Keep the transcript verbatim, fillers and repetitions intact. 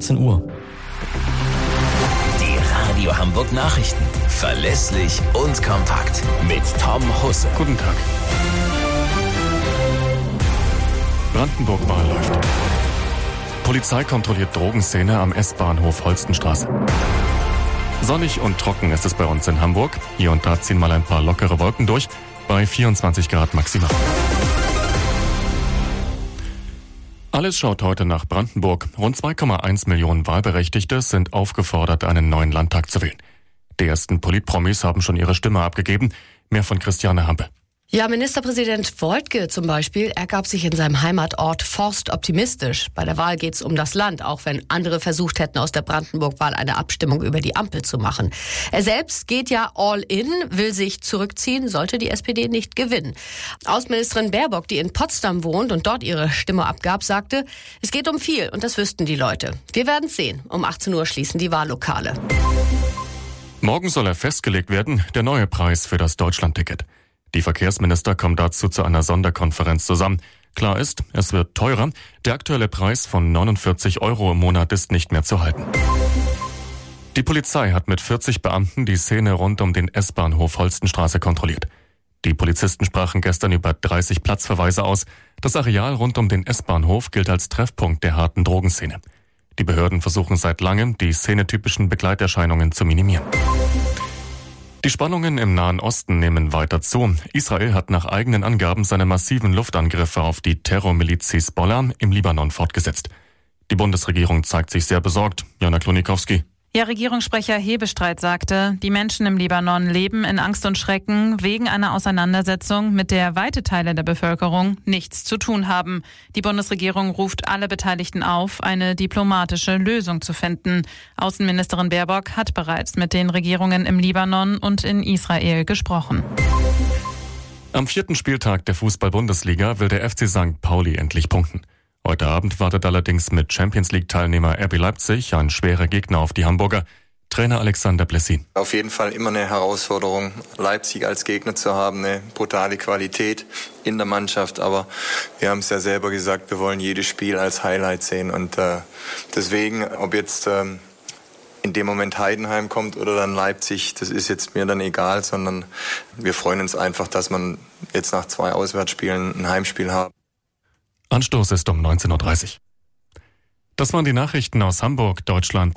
achtzehn Uhr. Die Radio Hamburg Nachrichten. Verlässlich und kompakt. Mit Tom Husse. Guten Tag. Brandenburg-Wahl läuft. Polizei kontrolliert Drogenszene am S-Bahnhof Holstenstraße. Sonnig und trocken ist es bei uns in Hamburg. Hier und da ziehen mal ein paar lockere Wolken durch, bei vierundzwanzig Grad maximal. Alles schaut heute nach Brandenburg. Rund zwei Komma eins Millionen Wahlberechtigte sind aufgefordert, einen neuen Landtag zu wählen. Die ersten Politpromis haben schon ihre Stimme abgegeben. Mehr von Christiane Hampe. Ja, Ministerpräsident Woidke zum Beispiel, er gab sich in seinem Heimatort Forst optimistisch. Bei der Wahl geht es um das Land, auch wenn andere versucht hätten, aus der Brandenburg-Wahl eine Abstimmung über die Ampel zu machen. Er selbst geht ja all in, will sich zurückziehen, sollte die S P D nicht gewinnen. Außenministerin Baerbock, die in Potsdam wohnt und dort ihre Stimme abgab, sagte, es geht um viel und das wüssten die Leute. Wir werden es sehen. Um achtzehn Uhr schließen die Wahllokale. Morgen soll er festgelegt werden, der neue Preis für das Deutschlandticket. Die Verkehrsminister kommen dazu zu einer Sonderkonferenz zusammen. Klar ist, es wird teurer. Der aktuelle Preis von neunundvierzig Euro im Monat ist nicht mehr zu halten. Die Polizei hat mit vierzig Beamten die Szene rund um den S-Bahnhof Holstenstraße kontrolliert. Die Polizisten sprachen gestern über dreißig Platzverweise aus. Das Areal rund um den S-Bahnhof gilt als Treffpunkt der harten Drogenszene. Die Behörden versuchen seit langem, die szenetypischen Begleiterscheinungen zu minimieren. Die Spannungen im Nahen Osten nehmen weiter zu. Israel hat nach eigenen Angaben seine massiven Luftangriffe auf die Terrormiliz Hisbollah im Libanon fortgesetzt. Die Bundesregierung zeigt sich sehr besorgt. Jana Klonikowski. Ja, Regierungssprecher Hebestreit sagte, die Menschen im Libanon leben in Angst und Schrecken wegen einer Auseinandersetzung, mit der weite Teile der Bevölkerung nichts zu tun haben. Die Bundesregierung ruft alle Beteiligten auf, eine diplomatische Lösung zu finden. Außenministerin Baerbock hat bereits mit den Regierungen im Libanon und in Israel gesprochen. Am vierten Spieltag der Fußball-Bundesliga will der F C Sankt Pauli endlich punkten. Heute Abend wartet allerdings mit Champions-League-Teilnehmer R B Leipzig ein schwerer Gegner auf die Hamburger. Trainer Alexander Blessin. Auf jeden Fall immer eine Herausforderung, Leipzig als Gegner zu haben, eine brutale Qualität in der Mannschaft. Aber wir haben es ja selber gesagt, wir wollen jedes Spiel als Highlight sehen. Und äh, deswegen, ob jetzt ähm, in dem Moment Heidenheim kommt oder dann Leipzig, das ist jetzt mir dann egal, sondern wir freuen uns einfach, dass man jetzt nach zwei Auswärtsspielen ein Heimspiel hat. Anstoß ist um neunzehn Uhr dreißig. Das waren die Nachrichten aus Hamburg, Deutschland.